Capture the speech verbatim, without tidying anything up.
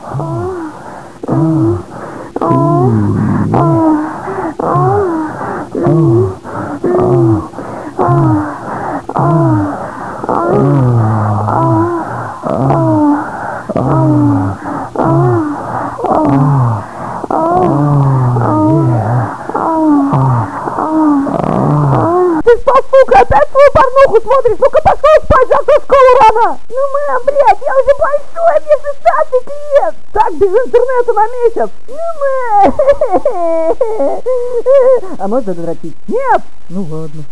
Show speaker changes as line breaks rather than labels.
Ты что, сука, опять свою порнуху смотришь? Ну-ка пошел спать, завтра в школу рано! Ну, мам, блядь, я уже большой, мне шестнадцать лет! Так, без интернета на месяц! Ну, мам! А можно додрочить? Нет! Ну ладно.